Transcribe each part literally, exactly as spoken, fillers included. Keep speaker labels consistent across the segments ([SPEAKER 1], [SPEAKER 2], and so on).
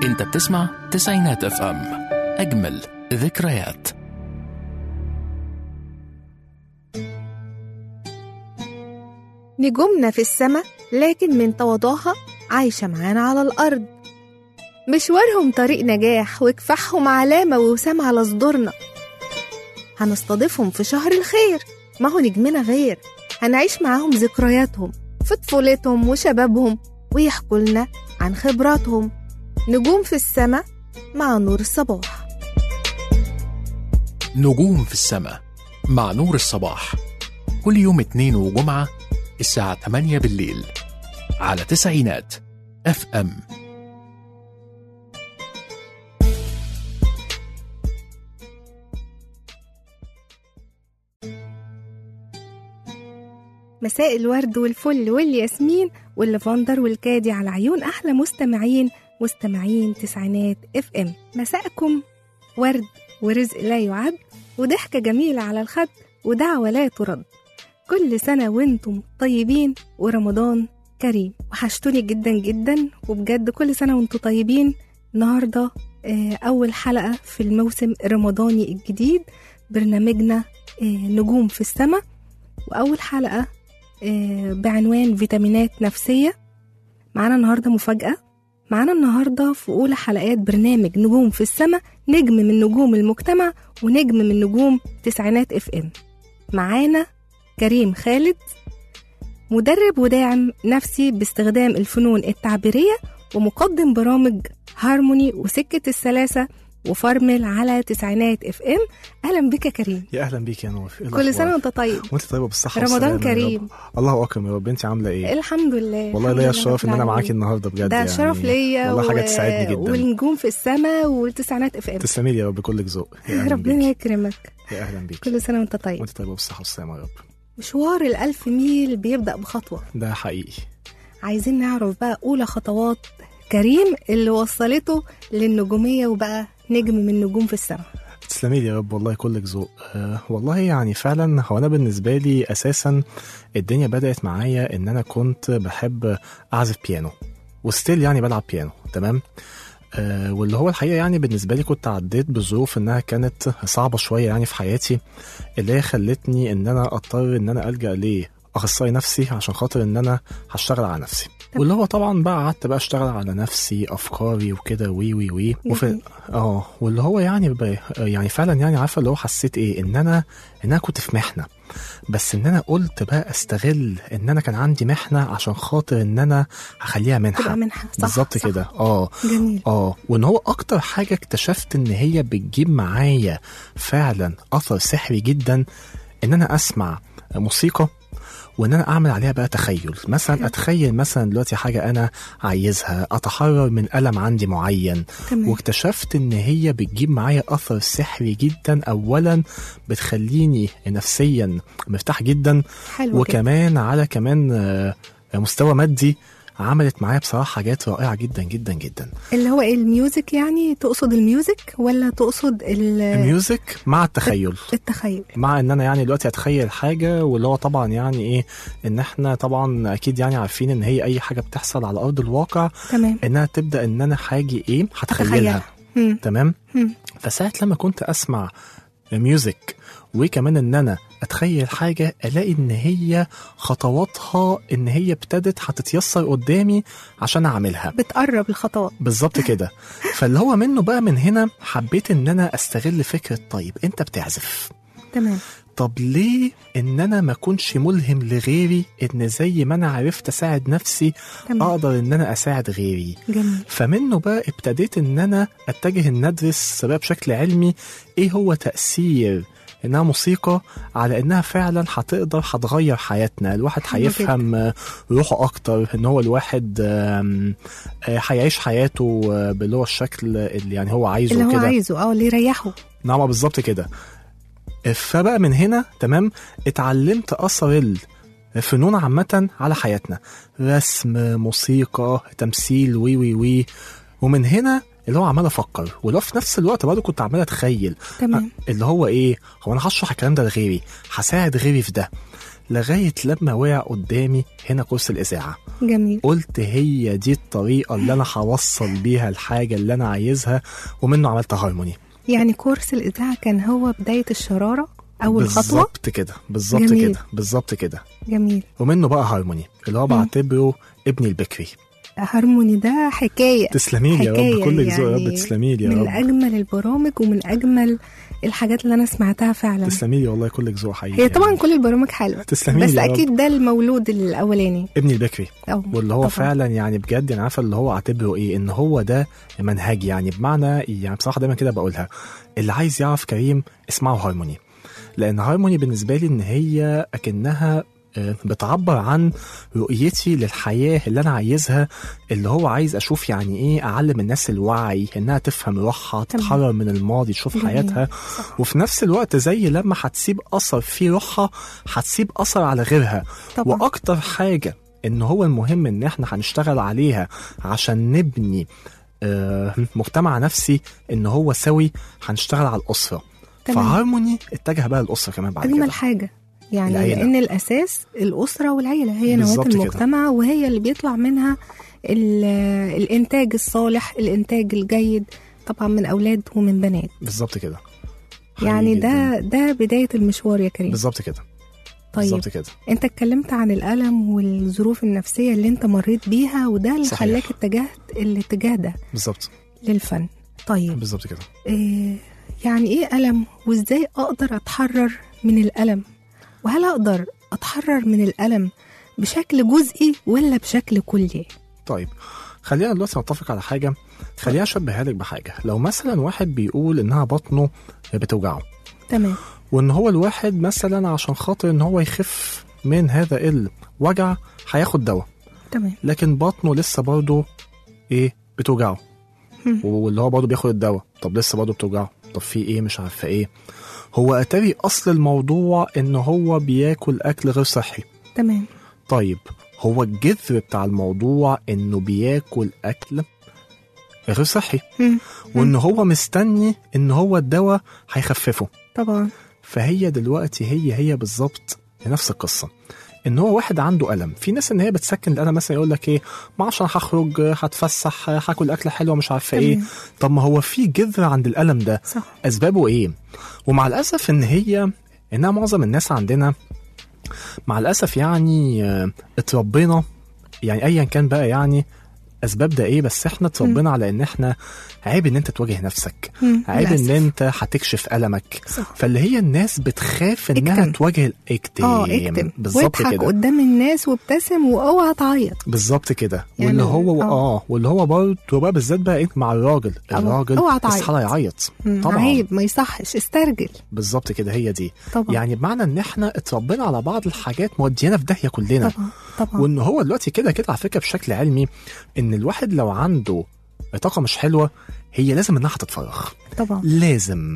[SPEAKER 1] انت بتسمع تسعينات اف ام، اجمل ذكريات.
[SPEAKER 2] نجومنا في السماء لكن من تواضعها عايشة معانا على الأرض. مشوارهم طريق نجاح وكفاحهم علامة ووسام على صدورنا. هنستضيفهم في شهر الخير، ما هو نجمنا غير. هنعيش معاهم ذكرياتهم في طفولتهم وشبابهم ويحكوا لنا عن خبراتهم. نجوم في السماء مع نور الصباح.
[SPEAKER 1] نجوم في السماء مع نور الصباح، كل يوم اثنين وجمعة الساعة ثمانية بالليل على تسعينات اف ام.
[SPEAKER 2] مساء الورد والفل والياسمين واللافندر والكادي على عيون أحلى مستمعين مستمعين تسعينات اف ام. مساءكم ورد ورزق لا يعد وضحكة جميلة على الخد ودعوة لا ترد. كل سنة وانتم طيبين ورمضان كريم. وحشتوني جدا جدا وبجد كل سنة وانتم طيبين. النهاردة أول حلقة في الموسم الرمضاني الجديد، برنامجنا نجوم في السماء، وأول حلقة بعنوان فيتامينات نفسية. معانا النهاردة مفاجأة. معانا النهاردة في أولى حلقات برنامج نجوم في السماء نجم من نجوم المجتمع ونجم من نجوم تسعينات اف ام. معانا كريم خالد، مدرب وداعم نفسي باستخدام الفنون التعبيرية ومقدم برامج هارموني وسكة السلاسة وفرمل على تسعينات اف ام. اهلا بك يا كريم.
[SPEAKER 3] يا اهلا بيك يا نور.
[SPEAKER 2] كل سنه وانت طيب.
[SPEAKER 3] وانت طيبه بالصحه
[SPEAKER 2] رمضان كريم.
[SPEAKER 3] الله اكرم يا رب. انت عامله ايه؟
[SPEAKER 2] الحمد لله.
[SPEAKER 3] والله ليا الشرف ان انا معاكي النهارده بجد.
[SPEAKER 2] ده
[SPEAKER 3] يعني
[SPEAKER 2] شرف ليا
[SPEAKER 3] والله حاجه تسعدني جدا.
[SPEAKER 2] والنجوم في السماء والتسعينات اف ام.
[SPEAKER 3] تسلمي لي يا رب كلك ذوق.
[SPEAKER 2] ربنا يكرمك.
[SPEAKER 3] يا اهلا بيك.
[SPEAKER 2] كل سنه وانت طيب.
[SPEAKER 3] وانت طيبه بالصحه والسلامه يا رب.
[SPEAKER 2] مشوار الألف ميل بيبدأ بخطوة.
[SPEAKER 3] ده حقيقي.
[SPEAKER 2] عايزين نعرف بقى أولى خطوات كريم اللي وصلته للنجومية وبقى نجم من نجوم في السماء.
[SPEAKER 3] تسلمي لي يا رب والله كلك ذوق. أه والله يعني فعلا هو انا بالنسبه لي اساسا الدنيا بدات معايا ان انا كنت بحب اعزف بيانو وستيل يعني بلعب بيانو تمام. أه واللي هو الحقيقه يعني بالنسبه لي كنت عديت بظروف انها كانت صعبه شويه يعني في حياتي، اللي هي خلتني ان انا اضطر ان انا الجا ليه اخصائي نفسي عشان خاطر ان انا هشتغل على نفسي. واللي هو طبعا بقى قعدت بقى اشتغل على نفسي افكاري وكده وي وي وي وفي اه واللي هو يعني يعني فعلا يعني عارفه اللي هو حسيت ايه ان انا ان انا كنت في محنه، بس ان انا قلت بقى استغل ان انا كان عندي محنه عشان خاطر ان انا هخليها منحه.
[SPEAKER 2] منحه
[SPEAKER 3] بالظبط كده. اه
[SPEAKER 2] جميل.
[SPEAKER 3] اه وان هو اكتر حاجه اكتشفت ان هي بتجيب معايا فعلا اثر سحري جدا ان انا اسمع موسيقى وان انا اعمل عليها بقى تخيل. مثلا اتخيل مثلا دلوقتي حاجه انا عايزها، اتحرر من الم عندي معين.
[SPEAKER 2] تمام.
[SPEAKER 3] واكتشفت ان هي بتجيب معايا اثر سحري جدا. اولا بتخليني نفسيا مرتاح جدا.
[SPEAKER 2] حلو.
[SPEAKER 3] وكمان كده. على كمان مستوى مادي عملت معايا بصراحة حاجات رائعة جدا جدا جدا.
[SPEAKER 2] اللي هو الميوزك، يعني تقصد الميوزك ولا تقصد
[SPEAKER 3] الميوزك مع التخيل؟
[SPEAKER 2] التخيل
[SPEAKER 3] مع ان انا يعني دلوقتي اتخيل حاجة، واللي هو طبعا يعني ايه ان احنا طبعا اكيد يعني عارفين ان هي اي حاجة بتحصل على ارض الواقع
[SPEAKER 2] تمام
[SPEAKER 3] انها تبدأ ان انا حاجة ايه هتخيلها. تمام. فساعة لما كنت اسمع ميوزك وكمان ان انا اتخيل حاجة الاقي ان هي خطواتها ان هي ابتدت هتتيسر قدامي عشان اعملها،
[SPEAKER 2] بتقرب الخطوات
[SPEAKER 3] بالظبط كده. فاللي هو منه بقى من هنا حبيت ان انا استغل فكرة طيب انت بتعزف
[SPEAKER 2] تمام،
[SPEAKER 3] طب ليه ان انا ما كنش ملهم لغيري ان زي ما انا عرفت اساعد نفسي تمام. اقدر ان انا اساعد غيري.
[SPEAKER 2] جميل.
[SPEAKER 3] فمنه بقى ابتديت ان انا اتجه ان ادرس بقى بشكل علمي ايه هو تأثير انها موسيقى على انها فعلا هتقدر هتغير حياتنا. الواحد هيفهم روحه اكتر، ان هو الواحد هيعيش حياته باللي هو الشكل اللي يعني هو عايزه
[SPEAKER 2] اللي هو
[SPEAKER 3] كده.
[SPEAKER 2] عايزه اه اللي يريحه.
[SPEAKER 3] نعم بالظبط كده. فبقى من هنا تمام اتعلمت اثر الفنون عامه على حياتنا، رسم، موسيقى، تمثيل، وي وي وي ومن هنا اللي هو عمال افكر، ولو في نفس الوقت برضه كنت عمال اتخيل
[SPEAKER 2] تمام.
[SPEAKER 3] اللي هو ايه، هو انا هشرح الكلام ده لغيري، هساعد غيري في ده. لغايه لما وقع قدامي هنا كورس الاذاعه.
[SPEAKER 2] جميل.
[SPEAKER 3] قلت هي دي الطريقه اللي انا هوصل بيها الحاجه اللي انا عايزها، ومنه عملت هارموني.
[SPEAKER 2] يعني كورس الإذاعة كان هو بداية الشرارة أول خطوة؟
[SPEAKER 3] بالظبط كده، بالظبط كده، بالظبط كده.
[SPEAKER 2] جميل.
[SPEAKER 3] ومنه بقى هارموني اللي هو بعتبره ابني البكري.
[SPEAKER 2] هارموني ده حكاية.
[SPEAKER 3] تسلمي لي يا رب، كل ذوق يا رب، تسلمي لي يا رب.
[SPEAKER 2] من أجمل البرامج ومن أجمل الحاجات اللي أنا سمعتها فعلا.
[SPEAKER 3] تسلمي لي والله، كل ذوق حقيقي.
[SPEAKER 2] هي طبعا يعني كل البرامج حلوة،
[SPEAKER 3] تسلمي
[SPEAKER 2] بس
[SPEAKER 3] لي
[SPEAKER 2] أكيد ده المولود الأولاني
[SPEAKER 3] ابني البكري، واللي هو
[SPEAKER 2] طبعا.
[SPEAKER 3] فعلا يعني بجد يعني عارفة اللي هو اعتبره إيه، إن هو ده منهجي. يعني بمعنى يعني بصراحة دايما كده بقولها، اللي عايز يعرف كريم اسمعوا هارموني، لأن هارموني بالنسبة لي إن هي أكنها بتعبر عن رؤيتي للحياة اللي أنا عايزها، اللي هو عايز أشوف يعني إيه أعلم الناس الوعي، إنها تفهم روحها، تتحرر من الماضي، تشوف جميل. حياتها صح. وفي نفس الوقت زي لما هتسيب أثر في روحها هتسيب أثر على غيرها طبعا. وأكتر حاجة إن هو المهم إن إحنا هنشتغل عليها عشان نبني آه مجتمع نفسي إن هو سوي، هنشتغل على الأسرة. فهارموني اتجه بقى الأسرة كمان بعد كده.
[SPEAKER 2] أجمل حاجة يعني العيلة. لأن الأساس الأسرة والعيلة هي نواة المجتمع كده. وهي اللي بيطلع منها الإنتاج الصالح، الإنتاج الجيد طبعا من أولاد ومن بنات.
[SPEAKER 3] بالظبط كده.
[SPEAKER 2] يعني ده ده بداية المشوار يا كريم.
[SPEAKER 3] بالظبط كده.
[SPEAKER 2] طيب
[SPEAKER 3] بالظبط كده.
[SPEAKER 2] أنت اتكلمت عن الألم والظروف النفسية اللي أنت مريت بيها، وده اللي
[SPEAKER 3] صحيح.
[SPEAKER 2] خلاك اتجهت الاتجاه ده
[SPEAKER 3] بالظبط
[SPEAKER 2] للفن. طيب
[SPEAKER 3] بالظبط كده.
[SPEAKER 2] إيه يعني إيه ألم، وإزاي أقدر أتحرر من الألم، وهل أقدر أتحرر من الألم بشكل جزئي ولا بشكل كلي؟
[SPEAKER 3] طيب خلينا دلوقتي نتفق على حاجة، خلينا أشبهها لك بحاجة. لو مثلا واحد بيقول إنها بطنه بتوجعه،
[SPEAKER 2] تمام،
[SPEAKER 3] وإن هو الواحد مثلا عشان خاطر إن هو يخف من هذا الوجع هياخد دواء،
[SPEAKER 2] تمام،
[SPEAKER 3] لكن بطنه لسه برضه إيه بتوجعه، واللي هو برضه بياخد الدواء، طب لسه برضه بتوجعه، طب في إيه مش عارفة إيه. هو أتاري أصل الموضوع إن هو بياكل أكل غير صحي.
[SPEAKER 2] تمام.
[SPEAKER 3] طيب هو الجذر بتاع الموضوع إنه بياكل أكل غير صحي،
[SPEAKER 2] مم.
[SPEAKER 3] وإن هو مستني إن هو الدواء هيخففه.
[SPEAKER 2] طبعا.
[SPEAKER 3] فهي دلوقتي هي هي بالظبط نفس القصة، إن هو واحد عنده ألم. في ناس إن هي بتسكن الألم، مثلا يقول لك إيه، ما عشان هخرج هتفسح هاكل أكل حلوة مش عارفة إيه. طب ما هو في جذر عند الألم ده،
[SPEAKER 2] صح.
[SPEAKER 3] أسبابه إيه؟ ومع الأسف إن هي إنها معظم الناس عندنا مع الأسف يعني اتربينا، يعني أيا كان بقى يعني أسباب ده إيه، بس إحنا اتربينا على إن إحنا عيب إن أنت تواجه نفسك، عيب إن أنت هتكشف ألمك.
[SPEAKER 2] صح.
[SPEAKER 3] فاللي هي الناس بتخاف إنها
[SPEAKER 2] اكتم.
[SPEAKER 3] تواجه الاكتئاب.
[SPEAKER 2] اه اكتم
[SPEAKER 3] بالظبط كده،
[SPEAKER 2] واضحك قدام الناس وابتسم واوعى تعيط.
[SPEAKER 3] بالظبط كده.
[SPEAKER 2] يعني
[SPEAKER 3] واللي هو
[SPEAKER 2] اه,
[SPEAKER 3] آه واللي هو برضه بقى بالذات بقى إيه مع الراجل، الراجل
[SPEAKER 2] استحالة
[SPEAKER 3] يعيط طبعا،
[SPEAKER 2] عيب ما يصحش، استرجل.
[SPEAKER 3] بالظبط كده، هي دي
[SPEAKER 2] طبعا.
[SPEAKER 3] يعني بمعنى إن إحنا اتربينا على بعض الحاجات مودينا في داهية كلنا.
[SPEAKER 2] طبعا طبعا.
[SPEAKER 3] وإن هو دلوقتي كده كده على فكرة بشكل علمي إن الواحد لو عنده طاقة مش حلوة هي لازم إنها هتتفرغ
[SPEAKER 2] طبعا،
[SPEAKER 3] لازم،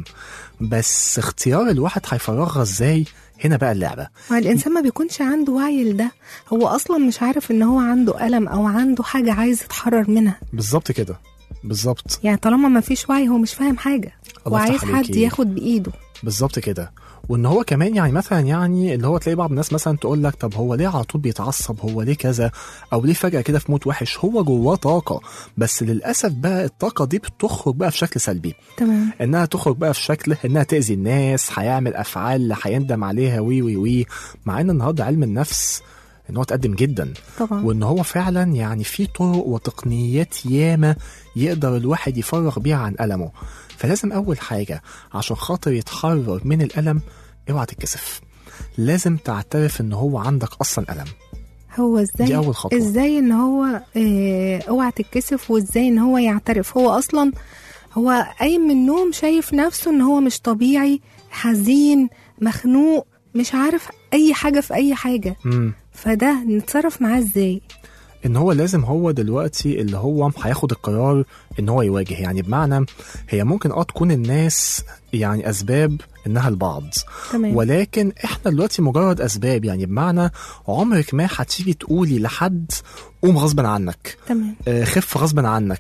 [SPEAKER 3] بس اختيار الواحد هيفرغها إزاي هنا بقى اللعبة.
[SPEAKER 2] الإنسان ما بيكونش عنده وعي لده، هو أصلا مش عارف إن هو عنده ألم أو عنده حاجة عايز يتحرر منها.
[SPEAKER 3] بالظبط كده، بالظبط.
[SPEAKER 2] يعني طالما ما فيش وعي هو مش فاهم حاجة وعايز حد ياخد بإيده.
[SPEAKER 3] بالظبط كده. وان هو كمان يعني مثلا يعني اللي هو تلاقي بعض الناس مثلا تقول لك طب هو ليه على طول بيتعصب، هو ليه كذا، او ليه فجأة كده في موت وحش. هو جواه طاقة، بس للأسف بقى الطاقة دي بتخرج بقى في شكل سلبي.
[SPEAKER 2] تمام.
[SPEAKER 3] انها تخرج بقى في شكل انها تأذي الناس، هيعمل افعال هيندم عليها وي وي وي مع ان النهارده علم النفس ان هو تقدم جدا
[SPEAKER 2] طبعا،
[SPEAKER 3] وان هو فعلا يعني في طرق وتقنيات ياما يقدر الواحد يفرغ بيها عن ألمه. فلازم أول حاجة عشان خاطر يتحرر من الألم اوعى تتكسف، لازم تعترف ان هو عندك اصلا ألم.
[SPEAKER 2] هو ازاي
[SPEAKER 3] دي أول خطوة.
[SPEAKER 2] ازاي ان هو اه اوعى تتكسف، وازاي ان هو يعترف. هو اصلا هو قايم من النوم شايف نفسه ان هو مش طبيعي، حزين، مخنوق، مش عارف اي حاجة في اي حاجة.
[SPEAKER 3] مم.
[SPEAKER 2] فده نتصرف معاه ازاي؟
[SPEAKER 3] ان هو لازم هو دلوقتي اللي هو هياخد القرار ان هو يواجه. يعني بمعنى هي ممكن اه تكون الناس يعني اسباب انها البعض،
[SPEAKER 2] تمام.
[SPEAKER 3] ولكن احنا دلوقتي مجرد اسباب. يعني بمعنى عمرك ما هتيجي تقولي لحد قوم غصبا عنك،
[SPEAKER 2] تمام.
[SPEAKER 3] آه خف غصبا عنك،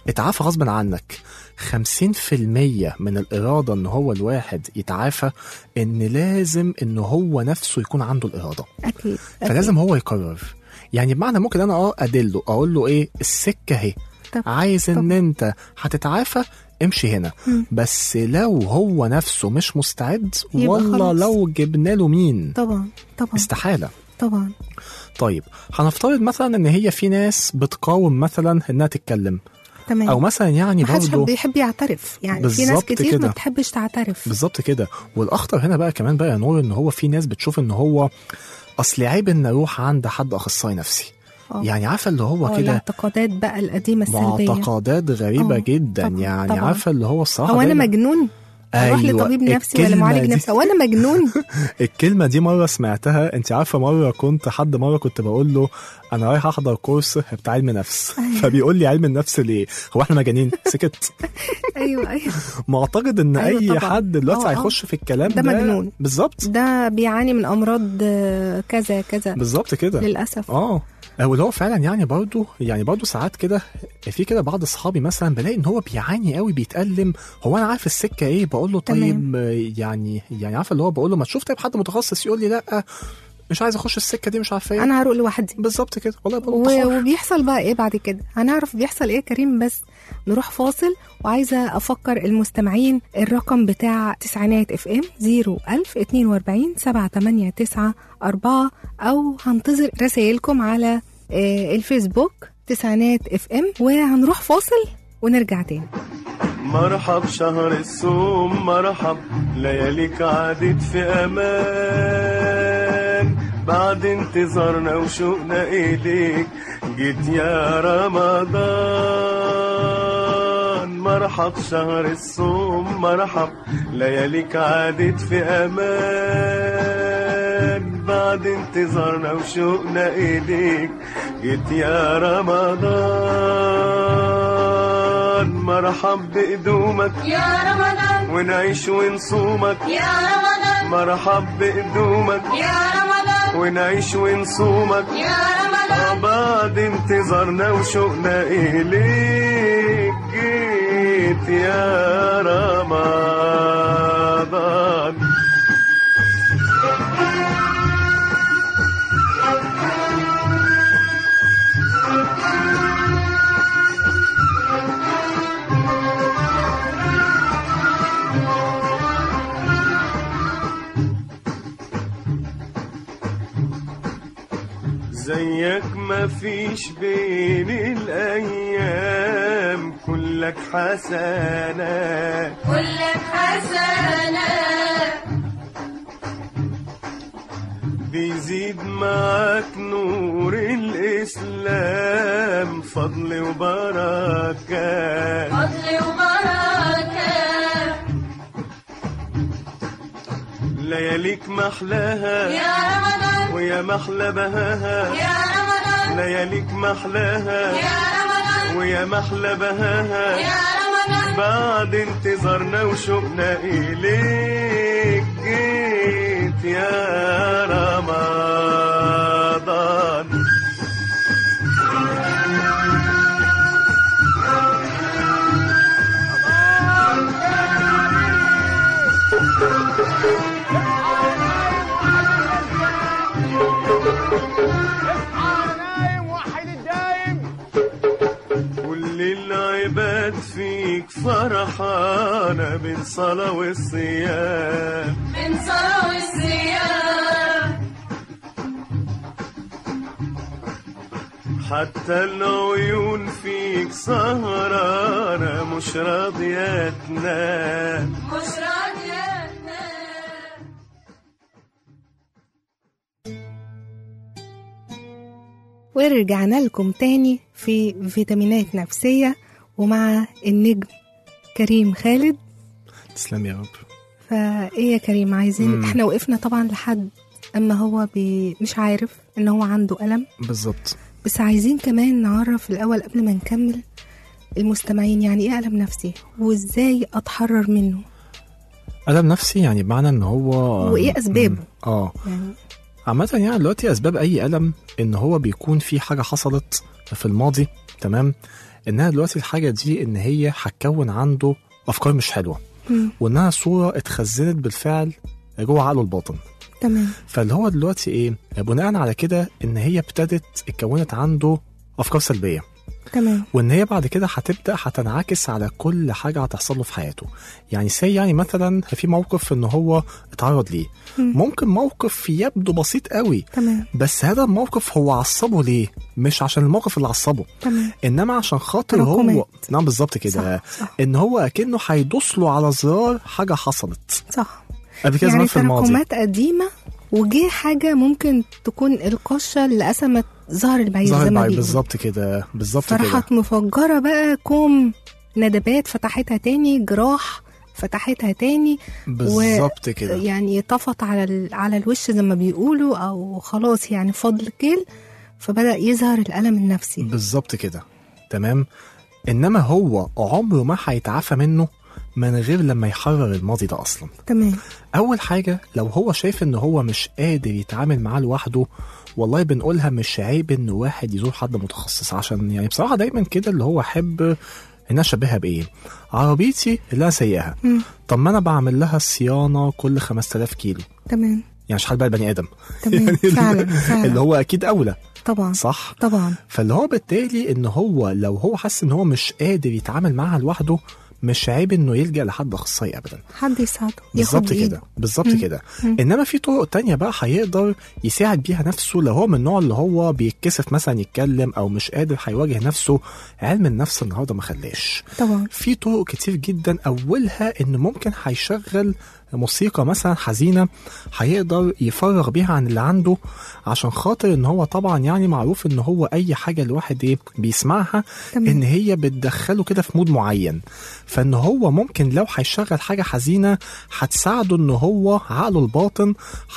[SPEAKER 3] اتعافى غصبا عنك. خمسين في المية من الإرادة إن هو الواحد يتعافى إن لازم إن هو نفسه يكون عنده الإرادة.
[SPEAKER 2] أكيد.
[SPEAKER 3] فلازم هو يقرر. يعني بمعنى ممكن أنا أه أدله أقول له إيه السكة هي عايز إن أنت هتتعافى امشي هنا. م. بس لو هو نفسه مش مستعد والله لو جبنا له مين
[SPEAKER 2] طبعا طبعا
[SPEAKER 3] استحالة
[SPEAKER 2] طبعا.
[SPEAKER 3] طيب هنفترض مثلا ان هي في ناس بتقاوم مثلا انها تتكلم
[SPEAKER 2] تمام.
[SPEAKER 3] او مثلا يعني برضه
[SPEAKER 2] بيحب يعترف، يعني في ناس كتير كده. ما بتحبش تعترف.
[SPEAKER 3] بالظبط كده. والاخطر هنا بقى كمان بقى يا نور ان هو في ناس بتشوف ان هو اصل عيب ان اروح عند حد اخصائي نفسي. أوه. يعني عارفه اللي هو كده
[SPEAKER 2] الاعتقادات بقى القديمه السلبيه،
[SPEAKER 3] معتقدات غريبه أوه. جدا. طبعًا. يعني طبعًا. عارفه اللي هو الصراحه
[SPEAKER 2] هو انا مجنون اروح أيوة. لطبيب نفسي ولا معالج نفسي وانا مجنون.
[SPEAKER 3] الكلمه دي مره سمعتها. انت عارفه مره كنت حد مره كنت بقول له انا رايح احضر كورس بتاع علم نفس. أيوة. فبيقول لي علم النفس ليه؟ هو احنا مجانين؟ سكت.
[SPEAKER 2] ايوه ايوه.
[SPEAKER 3] معتقد ان أيوة اي طبعًا. حد دلوقتي هيخش في الكلام
[SPEAKER 2] ده, ده مجنون.
[SPEAKER 3] بالظبط.
[SPEAKER 2] ده بيعاني من امراض كذا كذا.
[SPEAKER 3] بالظبط كده
[SPEAKER 2] للاسف.
[SPEAKER 3] اه واللي هو فعلا يعني برضو يعني برضو ساعات كده في كده بعض اصحابي مثلا بلاقي ان هو بيعاني قوي بيتألم. هو انا عارف السكه ايه بقول له طيب تمام. يعني يعني عارفه اللي هو بقول له ما تشوف طيب حد متخصص. يقول لي لا مش عايز اخش السكه دي مش عارفه ايه
[SPEAKER 2] انا هروح لوحدي.
[SPEAKER 3] بالظبط كده والله
[SPEAKER 2] و... وبيحصل بقى ايه بعد كده هنعرف بيحصل ايه كريم. بس نروح فاصل وعايزه افكر المستمعين الرقم بتاع تسعينات اف ام زيرو ألف اتنين واربعين سبعة تمانية تسعة أربعة او هنتظر رسائلكم على الفيسبوك تسعينات اف ام. وهنروح فاصل ونرجع تاني.
[SPEAKER 4] مرحب شهر الصوم مرحب لياليك عادت في امان بعد انتظارنا وشوقنا ايديك جيت يا رمضان. مرحب شهر الصوم مرحب لياليك عادت في امان بعد انتظارنا وشوقنا ايديك جيت يا رمضان. مرحب بقدومك يا رمضان ونعيش ونصومك يا رمضان. مرحب بقدومك يا رمضان ونعيش ونصومك يا رمضان بعد انتظارنا وشوقنا إليك جيت يا رمضان. زيك ما فيش بين الأيام كلك حسنات كلك حسنات بيزيد معاك نور الإسلام فضل وبركات فضل وبركات لياليك محلاها يا رمضان ويا محلى بهاها يا رمضان. لياليك محلاها يا رمضان ويا محلى بهاها يا رمضان بعد انتظارنا وشوقنا إليك جيت يا رمضان. كل العباد فيك فرحانة بين صلاة والصيام بين صلاة والصيام حتى العيون فيك سهرانة مش راضية تنام مش راضية تنام.
[SPEAKER 2] ورجعنا لكم تاني في فيتامينات نفسية ومع النجم كريم خالد.
[SPEAKER 3] تسلم يا رب.
[SPEAKER 2] فايه يا كريم عايزين مم. احنا وقفنا طبعا لحد اما هو بي مش عارف ان هو عنده ألم
[SPEAKER 3] بالظبط.
[SPEAKER 2] بس عايزين كمان نعرف الأول قبل ما نكمل المستمعين يعني ايه ألم نفسي وازاي اتحرر منه.
[SPEAKER 3] ألم نفسي يعني بمعنى ان هو
[SPEAKER 2] وايه اسبابه.
[SPEAKER 3] اه يعني عامة يعني دلوقتي أسباب أي ألم إن هو بيكون في حاجة حصلت في الماضي تمام انها دلوقتي الحاجه دي ان هي هتكون عنده افكار مش حلوه،
[SPEAKER 2] مم.
[SPEAKER 3] وانها صوره اتخزنت بالفعل جوه عقله الباطن.
[SPEAKER 2] تمام.
[SPEAKER 3] فاللي هو دلوقتي ايه بناء على كده ان هي ابتدت اتكونت عنده افكار سلبيه،
[SPEAKER 2] تمام.
[SPEAKER 3] وان هي بعد كده هتبدا هتنعكس على كل حاجه هتحصل له في حياته. يعني سي يعني مثلا في موقف ان هو اتعرض ليه،
[SPEAKER 2] مم.
[SPEAKER 3] ممكن موقف يبدو بسيط قوي،
[SPEAKER 2] تمام.
[SPEAKER 3] بس هذا الموقف هو عصبه ليه؟ مش عشان الموقف اللي عصبه،
[SPEAKER 2] تمام.
[SPEAKER 3] انما عشان خاطر هو
[SPEAKER 2] تراكمات.
[SPEAKER 3] نعم بالظبط كده.
[SPEAKER 2] صح، صح.
[SPEAKER 3] ان هو اكنه هيدوس له على زرار حاجه حصلت
[SPEAKER 2] صح.
[SPEAKER 3] قبل كده
[SPEAKER 2] يعني
[SPEAKER 3] زمان في الماضي.
[SPEAKER 2] تراكمات قديمه وجه حاجه ممكن تكون القشه اللي قسمت ظهر البعير
[SPEAKER 3] ظهر
[SPEAKER 2] زي ما
[SPEAKER 3] البعير
[SPEAKER 2] بيقولوا.
[SPEAKER 3] بالظبط كده، بالظبط كده.
[SPEAKER 2] فراحت مفجره بقى كوم ندبات فتحتها تاني، جراح فتحتها تاني،
[SPEAKER 3] بالظبط كده.
[SPEAKER 2] يعني طفت على ال... على الوش زي ما بيقولوا، او خلاص يعني فضل كيل، فبدأ يظهر الألم النفسي.
[SPEAKER 3] بالظبط كده. تمام. انما هو عمره ما هيتعافى منه من غير لما يحرر الماضي ده اصلا.
[SPEAKER 2] تمام.
[SPEAKER 3] اول حاجه لو هو شايف ان هو مش قادر يتعامل معاه لوحده، والله بنقولها مش عيب ان واحد يزور حد متخصص. عشان يعني بصراحه دايما كده اللي هو احب ان اشبهها بايه، عربيتي اللي انا سايقها، طب ما انا بعمل لها صيانه كل خمسة آلاف كيلو.
[SPEAKER 2] تمام.
[SPEAKER 3] يعني مش حال بقى البني ادم.
[SPEAKER 2] تمام.
[SPEAKER 3] يعني
[SPEAKER 2] فعلا فعلا
[SPEAKER 3] اللي هو اكيد اولى.
[SPEAKER 2] طبعا.
[SPEAKER 3] صح.
[SPEAKER 2] طبعا.
[SPEAKER 3] فاللي هو بالتالي ان هو لو هو حس ان هو مش قادر يتعامل معاها لوحده، مش عيب انه يلجأ لحد اخصائي ابدا.
[SPEAKER 2] حد يساعده.
[SPEAKER 3] بالظبط كده. بالظبط كده. انما في طرق تانية بقى هيقدر يساعد بيها نفسه لو هو من النوع اللي هو بيتكسف مثلا يتكلم او مش قادر هيواجه نفسه. علم النفس النهارده ما خلاش.
[SPEAKER 2] طبعا.
[SPEAKER 3] في طرق كتير جدا، اولها ان ممكن هيشغل موسيقى مثلا حزينه هيقدر يفرغ بيها عن اللي عنده، عشان خاطر ان هو طبعا يعني معروف ان هو اي حاجه الواحد ايه بيسمعها
[SPEAKER 2] تمام.
[SPEAKER 3] ان هي بتدخله كده في مود معين. فان هو ممكن لو هيشغل حاجه حزينه هتساعده ان هو عقله الباطن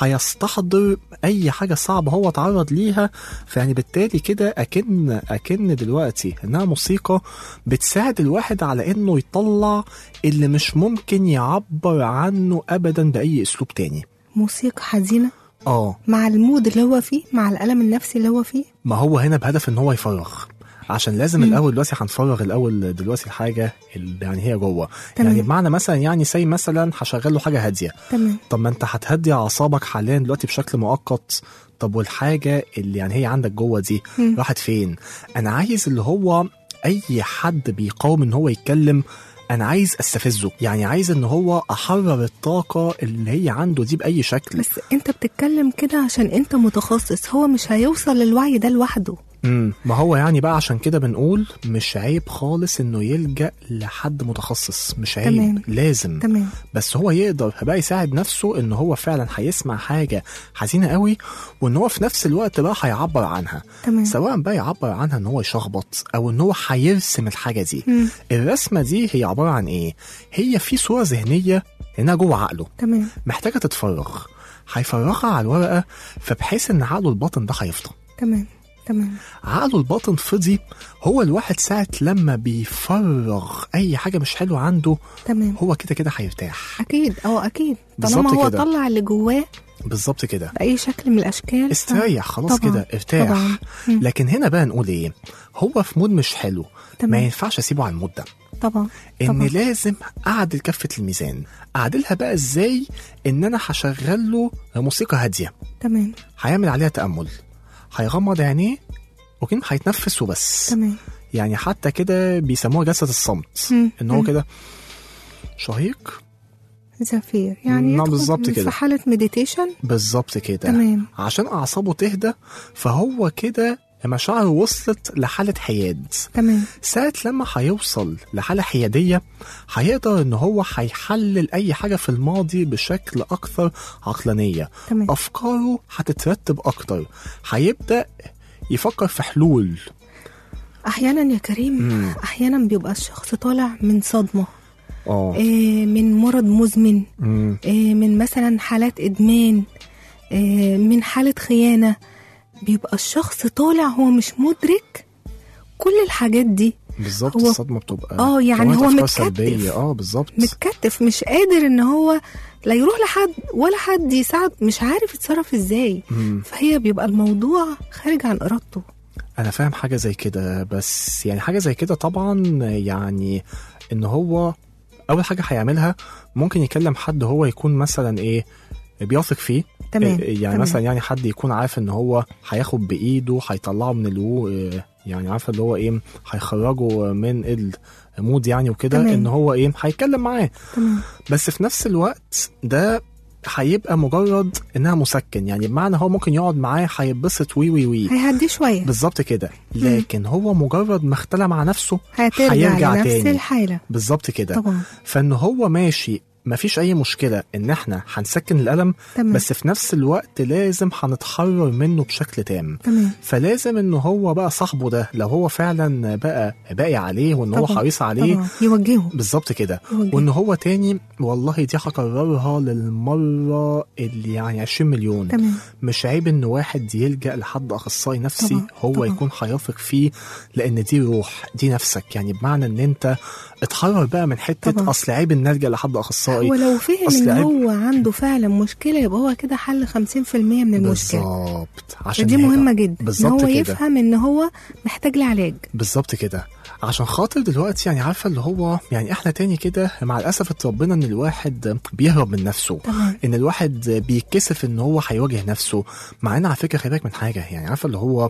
[SPEAKER 3] هيستحضر اي حاجه صعبه هو اتعرض ليها. فيعني بالتالي كده اكن اكن دلوقتي انها موسيقى بتساعد الواحد على انه يطلع اللي مش ممكن يعبر عنه ابدا باي اسلوب تاني.
[SPEAKER 2] موسيقى حزينه
[SPEAKER 3] اه
[SPEAKER 2] مع المود اللي هو فيه، مع الالم النفسي اللي هو فيه.
[SPEAKER 3] ما هو هنا بهدف ان هو يفرغ، عشان لازم م. الاول دلوقتي هنفرغ الاول دلوقتي الحاجه اللي يعني هي جوه. يعني بمعنى مثلا يعني سي مثلا هشغل له حاجه هاديه.
[SPEAKER 2] تمام.
[SPEAKER 3] طب ما انت هتهدي اعصابك حاليا دلوقتي بشكل مؤقت، طب والحاجه اللي يعني هي عندك جوه دي م. راحت فين؟ انا عايز اللي هو اي حد بيقاوم ان هو يتكلم انا عايز استفزه، يعني عايز ان هو احرر الطاقه اللي هي عنده دي باي شكل.
[SPEAKER 2] بس انت بتتكلم كده عشان انت متخصص، هو مش هيوصل للوعي ده لوحده.
[SPEAKER 3] امم ما هو يعني بقى عشان كده بنقول مش عيب خالص انه يلجأ لحد متخصص، مش عيب.
[SPEAKER 2] تمام.
[SPEAKER 3] لازم.
[SPEAKER 2] تمام.
[SPEAKER 3] بس هو يقدر بقى يساعد نفسه ان هو فعلا هيسمع حاجه حزينه قوي، وان هو في نفس الوقت بقى هيعبر عنها.
[SPEAKER 2] تمام.
[SPEAKER 3] سواء بقى يعبر عنها ان هو يشخبط او ان هو هيرسم الحاجه دي.
[SPEAKER 2] مم.
[SPEAKER 3] الرسمه دي هي عباره عن ايه؟ هي في صوره ذهنيه انها جوه عقله.
[SPEAKER 2] تمام.
[SPEAKER 3] محتاجه تتفرغ، هيفرغها على الورقه، فبحيث ان عقله الباطن ده هيفضى.
[SPEAKER 2] تمام. تمام.
[SPEAKER 3] عقله الباطن فضي. هو الواحد ساعة لما بيفرغ أي حاجة مش حلوة عنده،
[SPEAKER 2] تمام،
[SPEAKER 3] هو كده كده هيرتاح.
[SPEAKER 2] أكيد. أه أكيد طالما هو
[SPEAKER 3] كده.
[SPEAKER 2] طلع اللي جواه
[SPEAKER 3] بالظبط كده
[SPEAKER 2] بأي شكل من الأشكال
[SPEAKER 3] استريح خلاص كده ارتاح.
[SPEAKER 2] طبعاً.
[SPEAKER 3] لكن هنا بقى نقول إيه؟ هو في مود مش حلو،
[SPEAKER 2] تمام.
[SPEAKER 3] ما ينفعش أسيبه على المود ده.
[SPEAKER 2] طبعا
[SPEAKER 3] إن
[SPEAKER 2] طبعا.
[SPEAKER 3] لازم أعدل كفة الميزان. أعدلها بقى إزاي؟ إن أنا هشغل له موسيقى هادية،
[SPEAKER 2] تمام،
[SPEAKER 3] هيعمل عليها تأمل، هيغمض عينيه وكان هيتنفس وبس.
[SPEAKER 2] تمام.
[SPEAKER 3] يعني حتى كده بيسموها جلسة الصمت.
[SPEAKER 2] مم.
[SPEAKER 3] ان هو
[SPEAKER 2] مم.
[SPEAKER 3] كده شهيق
[SPEAKER 2] زفير، يعني
[SPEAKER 3] نعم
[SPEAKER 2] يدخل
[SPEAKER 3] بالظبط
[SPEAKER 2] في
[SPEAKER 3] كده.
[SPEAKER 2] حالة مديتيشن.
[SPEAKER 3] بالظبط كده.
[SPEAKER 2] تمام.
[SPEAKER 3] عشان اعصابه تهدى، فهو كده مشاعره وصلت لحالة حياد.
[SPEAKER 2] تمام.
[SPEAKER 3] ساعة لما هيوصل لحالة حيادية، هيقدر ان هو هيحلل اي حاجة في الماضي بشكل اكثر عقلانية.
[SPEAKER 2] تمام.
[SPEAKER 3] افكاره هتترتب اكتر، هيبدأ يفكر في حلول.
[SPEAKER 2] احيانا يا كريم
[SPEAKER 3] مم.
[SPEAKER 2] احيانا بيبقى الشخص طالع من صدمة،
[SPEAKER 3] اه
[SPEAKER 2] إيه، من مرض مزمن،
[SPEAKER 3] مم.
[SPEAKER 2] إيه، من مثلا حالات ادمان، إيه، من حالة خيانة. بيبقى الشخص طالع هو مش مدرك كل الحاجات دي.
[SPEAKER 3] بالظبط.
[SPEAKER 2] هو-
[SPEAKER 3] الصدمة بتبقى
[SPEAKER 2] اه يعني
[SPEAKER 3] كمان
[SPEAKER 2] هو
[SPEAKER 3] أفكار
[SPEAKER 2] متكتف.
[SPEAKER 3] سلبية. اه بالظبط.
[SPEAKER 2] متكتف، مش قادر ان هو لا يروح لحد ولا حد يساعد، مش عارف يتصرف ازاي.
[SPEAKER 3] مم.
[SPEAKER 2] فهي بيبقى الموضوع خارج عن ارادته.
[SPEAKER 3] انا فاهم حاجه زي كده، بس يعني حاجه زي كده طبعا يعني ان هو اول حاجه هيعملها ممكن يكلم حد هو يكون مثلا ايه بيثق فيه.
[SPEAKER 2] تمام.
[SPEAKER 3] يعني
[SPEAKER 2] تمام.
[SPEAKER 3] مثلا يعني حد يكون عارف ان هو هياخد بايده هيطلعه من الو يعني عارفه اللي هو ايه هيخرجه من المود يعني وكده، ان هو ايه هيتكلم معاه.
[SPEAKER 2] تمام.
[SPEAKER 3] بس في نفس الوقت ده هيبقى مجرد انها مسكن، يعني بمعنى هو ممكن يقعد معاه هيتبسط وي وي وي
[SPEAKER 2] هيهدي شويه
[SPEAKER 3] بالظبط كده، لكن هو مجرد ما اختلى مع نفسه
[SPEAKER 2] هترجع
[SPEAKER 3] هيرجع
[SPEAKER 2] لنفس
[SPEAKER 3] تاني
[SPEAKER 2] الحاله
[SPEAKER 3] بالظبط كده.
[SPEAKER 2] طبعا.
[SPEAKER 3] فان هو ماشي مفيش اي مشكله ان احنا هنسكن الالم،
[SPEAKER 2] تمام.
[SPEAKER 3] بس في نفس الوقت لازم هنتحرر منه بشكل تام.
[SPEAKER 2] تمام.
[SPEAKER 3] فلازم ان هو بقى صاحبه ده لو هو فعلا بقى باقي عليه وان هو
[SPEAKER 2] طبعاً.
[SPEAKER 3] حريص عليه
[SPEAKER 2] طبعا. يوجهه
[SPEAKER 3] بالظبط كده،
[SPEAKER 2] يوجهه.
[SPEAKER 3] وان هو تاني والله دي هكررها للمره اللي يعني عشرين مليون.
[SPEAKER 2] تمام.
[SPEAKER 3] مش عيب ان واحد يلجأ لحد اخصائي نفسي
[SPEAKER 2] طبعاً.
[SPEAKER 3] هو
[SPEAKER 2] طبعاً.
[SPEAKER 3] يكون هيثق فيه، لان دي روح دي نفسك، يعني بمعنى ان انت اتحرر بقى من حته
[SPEAKER 2] طبعاً.
[SPEAKER 3] اصل عيب ان نلجأ لحد اخصائي.
[SPEAKER 2] هو لو فهم
[SPEAKER 3] أصل
[SPEAKER 2] ان
[SPEAKER 3] عيب-
[SPEAKER 2] هو عنده فعلا مشكله يبقى هو كده حل خمسين في المية من المشكله.
[SPEAKER 3] بالظبط، عشان
[SPEAKER 2] دي
[SPEAKER 3] هي-
[SPEAKER 2] مهمه جدا ان
[SPEAKER 3] بالظبط
[SPEAKER 2] هو
[SPEAKER 3] كده.
[SPEAKER 2] يفهم ان هو محتاج لعلاج.
[SPEAKER 3] بالظبط كده، عشان خاطر دلوقتي يعني عارفه اللي هو يعني احنا تاني كده مع الاسف اتربينا ان الواحد بيهرب من نفسه.
[SPEAKER 2] تمام.
[SPEAKER 3] ان الواحد بيتكسف ان هو هيواجه نفسه، مع ان على فكره خلي بالك من حاجه، يعني عارفه اللي هو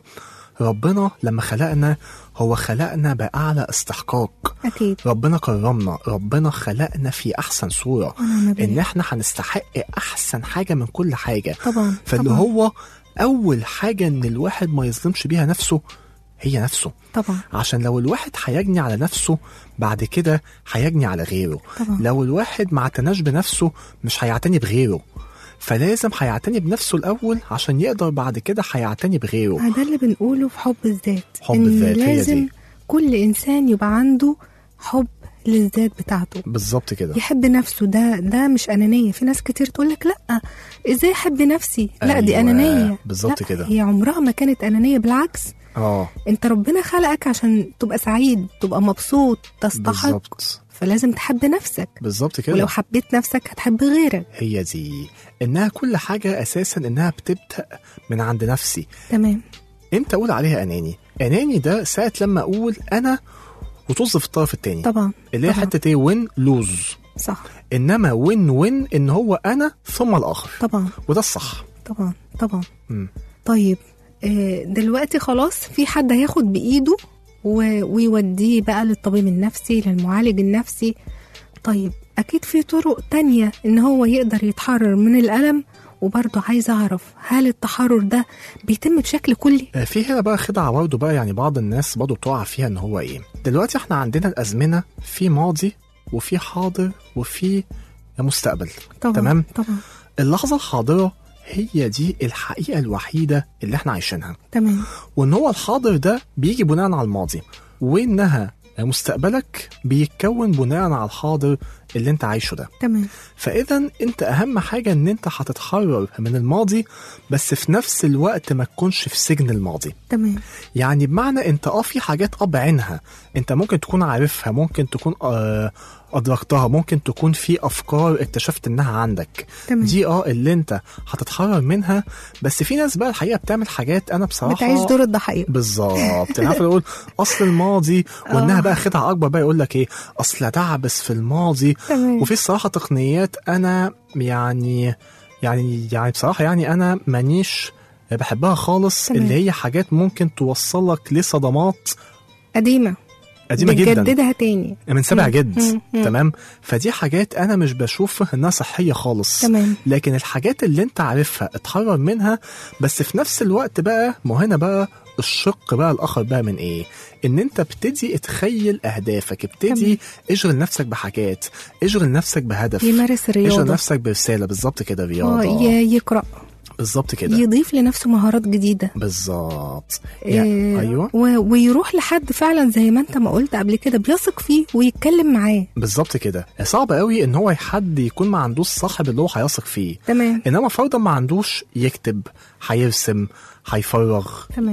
[SPEAKER 3] ربنا لما خلقنا هو خلقنا بأعلى استحقاق.
[SPEAKER 2] اكيد.
[SPEAKER 3] ربنا كرمنا، ربنا خلقنا في احسن صوره،
[SPEAKER 2] ونعم
[SPEAKER 3] ان
[SPEAKER 2] بالله.
[SPEAKER 3] احنا هنستحق احسن حاجه من كل حاجه.
[SPEAKER 2] طبعا.
[SPEAKER 3] فاللي
[SPEAKER 2] طبعا.
[SPEAKER 3] هو اول حاجه ان الواحد ما يظلمش بيها نفسه هي نفسه،
[SPEAKER 2] طبعا.
[SPEAKER 3] عشان لو الواحد هيجني على نفسه بعد كده هيجني على غيره.
[SPEAKER 2] طبعا.
[SPEAKER 3] لو الواحد ما اعتناش بنفسه مش هيعتني بغيره، فلازم هيعتني بنفسه الاول عشان يقدر بعد كده هيعتني بغيره.
[SPEAKER 2] ده اللي بنقوله في حب الذات،
[SPEAKER 3] حب
[SPEAKER 2] إن
[SPEAKER 3] الذات هي
[SPEAKER 2] لازم
[SPEAKER 3] دي.
[SPEAKER 2] كل انسان يبقى عنده حب للذات بتاعته،
[SPEAKER 3] بالظبط كده.
[SPEAKER 2] يحب نفسه. ده ده مش انانيه. في ناس كتير تقول لك لا ازاي احب نفسي، لا دي
[SPEAKER 3] أيوة،
[SPEAKER 2] انانيه.
[SPEAKER 3] بالظبط
[SPEAKER 2] لا،
[SPEAKER 3] كده.
[SPEAKER 2] هي عمرها ما كانت انانيه، بالعكس.
[SPEAKER 3] اه
[SPEAKER 2] انت ربنا خلقك عشان تبقى سعيد، تبقى مبسوط، تستحق.
[SPEAKER 3] بالظبط
[SPEAKER 2] فلازم تحب نفسك،
[SPEAKER 3] بالظبط كده.
[SPEAKER 2] ولو حبيت نفسك هتحب غيرك.
[SPEAKER 3] هي دي انها كل حاجه اساسا انها بتبدا من عند نفسي.
[SPEAKER 2] تمام.
[SPEAKER 3] امتى اقول عليها اناني؟ اناني ده ساعه لما اقول انا وتوظف الطرف التاني،
[SPEAKER 2] طبعا.
[SPEAKER 3] اللي هي
[SPEAKER 2] طبعاً.
[SPEAKER 3] حته ايه وين لوز.
[SPEAKER 2] صح.
[SPEAKER 3] انما وين وين ان هو انا ثم الاخر،
[SPEAKER 2] طبعا.
[SPEAKER 3] وده الصح.
[SPEAKER 2] طبعا. طبعا.
[SPEAKER 3] مم.
[SPEAKER 2] طيب آه، دلوقتي خلاص في حد هياخد بإيده و- ويوديه بقى للطبيب النفسي، للمعالج النفسي. طيب أكيد في طرق تانية إن هو يقدر يتحرر من الألم. وبرضه عايزة أعرف هل التحرر ده بيتم بشكل كلي؟
[SPEAKER 3] آه، في هنا بقى خدعه برضه بقى، يعني بعض الناس برضه بتقع فيها ان هو ايه دلوقتي احنا عندنا الازمنه في ماضي وفي حاضر وفي مستقبل.
[SPEAKER 2] طبعا.
[SPEAKER 3] تمام.
[SPEAKER 2] طبعا.
[SPEAKER 3] اللحظه الحاضره هي دي الحقيقه الوحيده اللي احنا عايشينها،
[SPEAKER 2] تمام.
[SPEAKER 3] وان هو الحاضر ده بيجي بناء على الماضي، وانها مستقبلك بيتكون بناء على الحاضر اللي انت عايشه ده.
[SPEAKER 2] تمام.
[SPEAKER 3] فاذا انت اهم حاجه ان انت هتتحرر من الماضي، بس في نفس الوقت ما تكونش في سجن الماضي.
[SPEAKER 2] تمام.
[SPEAKER 3] يعني بمعنى انت اه في حاجات اه بعينها انت ممكن تكون عارفها، ممكن تكون آه ادركتها، ممكن تكون في افكار اكتشفت انها عندك.
[SPEAKER 2] تمام.
[SPEAKER 3] دي اه اللي انت هتتحرر منها. بس في ناس بقى الحقيقه بتعمل حاجات انا بصراحه
[SPEAKER 2] بتعيش دور الضحية.
[SPEAKER 3] بالظبط. انا عارف اقول اصل الماضي، وانها بقى خدعه اكبر بقى يقول لك ايه اصل دعبس في الماضي.
[SPEAKER 2] تمام.
[SPEAKER 3] وفي الصراحه تقنيات انا يعني يعني يعني بصراحه يعني انا مانيش بحبها خالص.
[SPEAKER 2] تمام.
[SPEAKER 3] اللي هي حاجات ممكن توصلك لصدمات
[SPEAKER 2] قديمة
[SPEAKER 3] قديمه جدا
[SPEAKER 2] بتجددها تاني
[SPEAKER 3] من سبع
[SPEAKER 2] مم.
[SPEAKER 3] جد.
[SPEAKER 2] مم. مم.
[SPEAKER 3] تمام. فدي حاجات انا مش بشوف انها صحيه خالص.
[SPEAKER 2] تمام.
[SPEAKER 3] لكن الحاجات اللي انت عارفها اتحرر منها، بس في نفس الوقت بقى ما هنا بقى الشق بقى الاخر بقى من ايه ان انت ابتدي اتخيل اهدافك، ابتدي اشغل نفسك بحاجات، اشغل نفسك بهدف،
[SPEAKER 2] يمارس
[SPEAKER 3] اشغل
[SPEAKER 2] الرياضة.
[SPEAKER 3] نفسك برساله. بالظبط كده.
[SPEAKER 2] آه،
[SPEAKER 3] رياضه.
[SPEAKER 2] ي- يقرأ،
[SPEAKER 3] بالظبط كده.
[SPEAKER 2] يضيف لنفسه مهارات جديدة.
[SPEAKER 3] بالظبط.
[SPEAKER 2] إيه،
[SPEAKER 3] ايوه
[SPEAKER 2] و- ويروح لحد فعلا زي ما انت ما قلت قبل كده بيثق فيه ويتكلم معاه.
[SPEAKER 3] بالظبط كده. صعب قوي ان هو حد يكون ما عندوش صاحب اللي هو هيثق فيه.
[SPEAKER 2] تمام.
[SPEAKER 3] انما فرضا ما عندوش، يكتب، هيرسم، هيفرغ.
[SPEAKER 2] تمام.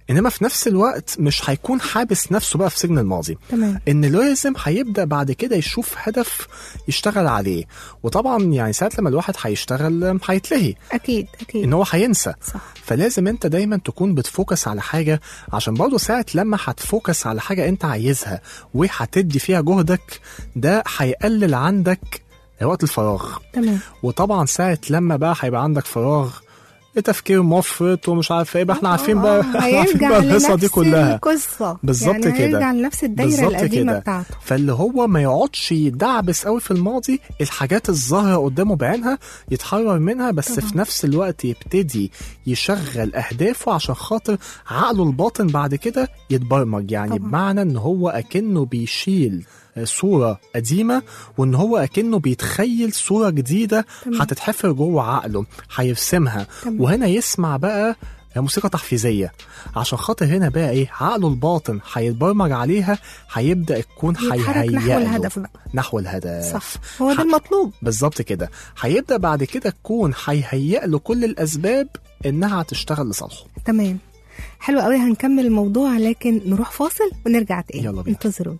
[SPEAKER 3] انما في نفس الوقت مش هيكون حابس نفسه بقى في سجن الماضي.
[SPEAKER 2] تمام.
[SPEAKER 3] ان لازم هيبدا بعد كده يشوف هدف يشتغل عليه. وطبعا يعني ساعه لما الواحد هيشتغل هيتلهي،
[SPEAKER 2] اكيد اكيد
[SPEAKER 3] ان هو هينسى.
[SPEAKER 2] صح.
[SPEAKER 3] فلازم انت دايما تكون بتفوكس على حاجه، عشان برضه ساعه لما هتفوكس على حاجه انت عايزها وهتدي فيها جهدك، ده هيقلل عندك وقت الفراغ.
[SPEAKER 2] تمام.
[SPEAKER 3] وطبعا ساعه لما بقى هيبقى عندك فراغ، تفكير مفرط ومش عارف ايه بقى، احنا عارفين بقى
[SPEAKER 2] هيرجع
[SPEAKER 3] القصه دي كلها
[SPEAKER 2] القصه
[SPEAKER 3] بالظبط
[SPEAKER 2] يعني
[SPEAKER 3] كده،
[SPEAKER 2] هيرجع لنفس الدايره القديمه بتاعته.
[SPEAKER 3] فاللي هو ما يقعدش يدعبس قوي في الماضي، الحاجات الظاهره قدامه بعينها يتحرر منها، بس طبعا. في نفس الوقت يبتدي يشغل اهدافه عشان خاطر عقله الباطن بعد كده يتبرمج. يعني طبعا. بمعنى ان هو اكنه بيشيل صورة قديمة، وان هو اكنه بيتخيل صورة جديدة هتتحفر جوه عقله، هيرسمها. تمام. وهنا يسمع بقى موسيقى تحفيزية، عشان خاطر هنا بقى ايه، عقله الباطن هيتبرمج عليها، هيبدأ يكون هيهيئ
[SPEAKER 2] نحو الهدف بقى.
[SPEAKER 3] نحو الهدف.
[SPEAKER 2] صح، هو ده المطلوب
[SPEAKER 3] بالظبط كده. هيبدأ بعد كده تكون هيهيئ له كل الأسباب انها تشتغل لصالحه.
[SPEAKER 2] تمام، حلو قوي. هنكمل الموضوع لكن نروح فاصل ونرجع تاني.
[SPEAKER 3] يلا بينا،
[SPEAKER 2] انتظروا.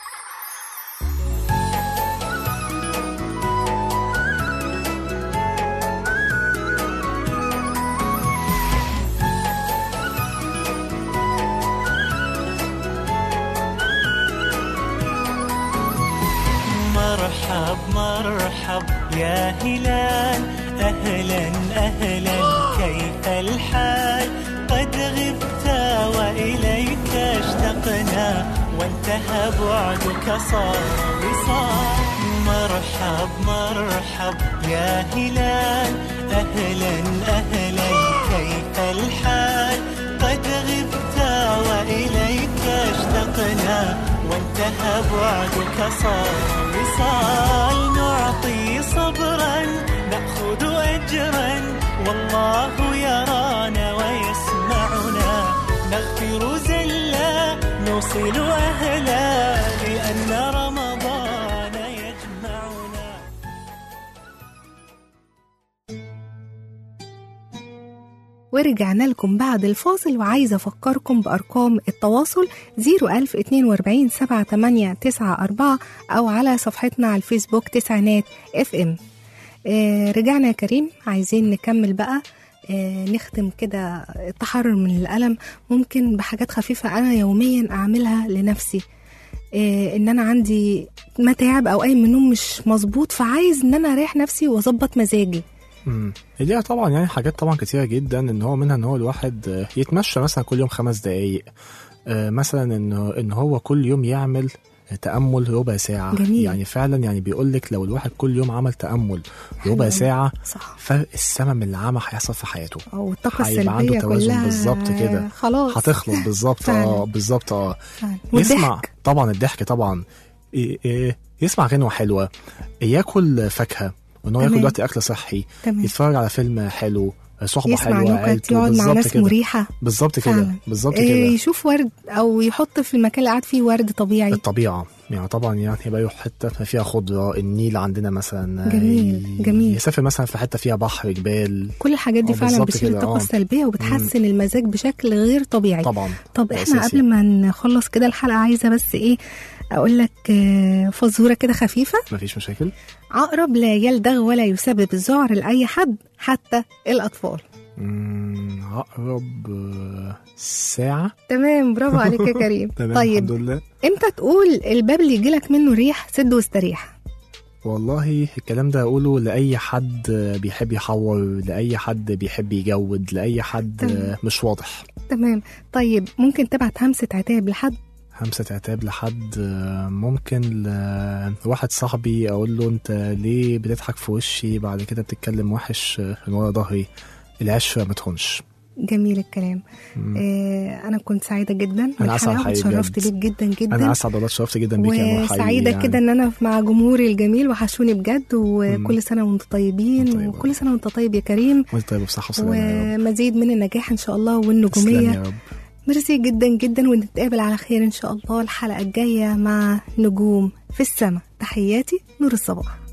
[SPEAKER 5] مرحب مرحب يا هلال، أهلا أهلا كيف الحال؟ قد غبت وإليك اشتقنا، وانتهى بعدك صار وصال. مرحب مرحب يا هلال، أهلا أهلا كيف الحال؟ قد غبت وإليك اشتقنا، وانتهى بعدك صار وصال. نعطي صبرا نأخذ أجرا، والله يرانا ويسمعنا. نغفر زلا نوصل أهلا، لأن رمضان يجمعنا.
[SPEAKER 2] ورجعنا لكم بعد الفاصل، وعايزة أفكركم بأرقام التواصل زيرو ألف اتنين واربعين سبعة تمانية تسعة أربعة أو على صفحتنا على الفيسبوك تسعينات اف ام. آه رجعنا يا كريم، عايزين نكمل بقى. آه نختم كده التحرر من الألم ممكن بحاجات خفيفة أنا يوميا أعملها لنفسي. آه إن أنا عندي متاعب أو أي من نوم مش مظبوط، فعايز إن أنا أريح نفسي وأظبط مزاجي.
[SPEAKER 3] امم ليها طبعا يعني حاجات طبعا كتيرة جدا، ان هو منها ان هو الواحد يتمشى مثلا كل يوم خمس دقايق، آه مثلا انه ان هو كل يوم يعمل تأمل ربع ساعة.
[SPEAKER 2] جميل.
[SPEAKER 3] يعني فعلا يعني بيقولك لو الواحد كل يوم عمل تأمل ربع ساعة،
[SPEAKER 2] صح.
[SPEAKER 3] فرق السما من العمى هيحصل في حياته،
[SPEAKER 2] او الطاقة السلبية كلها
[SPEAKER 3] بالظبط كده
[SPEAKER 2] خلاص
[SPEAKER 3] هتخلص. بالظبط اه بالظبط اه
[SPEAKER 2] يسمع
[SPEAKER 3] طبعا الضحك طبعا، يسمع غنوة حلوة، ياكل فاكهة، وانه ياكل دلوقتي اكل صحي. تمام. يتفرج على فيلم حلو، صحبه حلوه، عيلته،
[SPEAKER 2] يقعد مع ناس مريحه.
[SPEAKER 3] بالظبط كده بالظبط كده.
[SPEAKER 2] يشوف ورد او يحط في المكان اللي قاعد فيه ورد طبيعي.
[SPEAKER 3] الطبيعه يعني طبعا يعني يبقى يروح حته فيها خضره، النيل عندنا مثلا
[SPEAKER 2] جميل ي... جميل.
[SPEAKER 3] يسافر مثلا في حته فيها بحر، جبال،
[SPEAKER 2] كل الحاجات دي فعلا بتشيل الطاقه السلبيه وبتحسن مم. المزاج بشكل غير طبيعي
[SPEAKER 3] طبعا.
[SPEAKER 2] طب احنا قبل ما نخلص كده الحلقه عايزه بس ايه اقول لك فزوره كده خفيفه.
[SPEAKER 3] مفيش مشاكل.
[SPEAKER 2] عقرب لا يلدغ ولا يسبب الذعر لاي حد حتى الاطفال.
[SPEAKER 3] امم عقرب ساعه.
[SPEAKER 2] تمام، برافو عليك يا كريم.
[SPEAKER 3] طيب الحمد لله.
[SPEAKER 2] امتى تقول الباب اللي يجيلك منه ريح سد واستريح؟
[SPEAKER 3] والله الكلام ده اقوله لاي حد بيحب يحور، لاي حد بيحب يجود، لاي حد تمام. مش واضح.
[SPEAKER 2] تمام. طيب ممكن تبعت همسه عتاب لحد؟
[SPEAKER 3] همسة عتاب لحد ممكن لواحد صاحبي أقول له أنت ليه بتضحك في وشي بعد كده بتتكلم وحش من ورا ظهري، العشرة ما تخونش.
[SPEAKER 2] جميل الكلام. آه أنا كنت سعيدة جدا
[SPEAKER 3] أنا أسعد
[SPEAKER 2] وتشرفت بيك جدا جدا.
[SPEAKER 3] أنا أسعد والله اتشرفت جدا بيك يا مرحبا.
[SPEAKER 2] وسعيدة يعني. كده إن أنا مع جمهوري الجميل وحشوني بجد، وكل سنة وأنتم طيبين طيب. وكل سنة وأنت طيب يا كريم،
[SPEAKER 3] وأنت طيب بصحة وسلامة،
[SPEAKER 2] ومزيد من النجاح إن شاء الله والنجومية يا رب. ميرسي جدا جدا، ونتقابل على خير إن شاء الله الحلقة الجاية مع نجوم في السماء. تحياتي نور الصباح.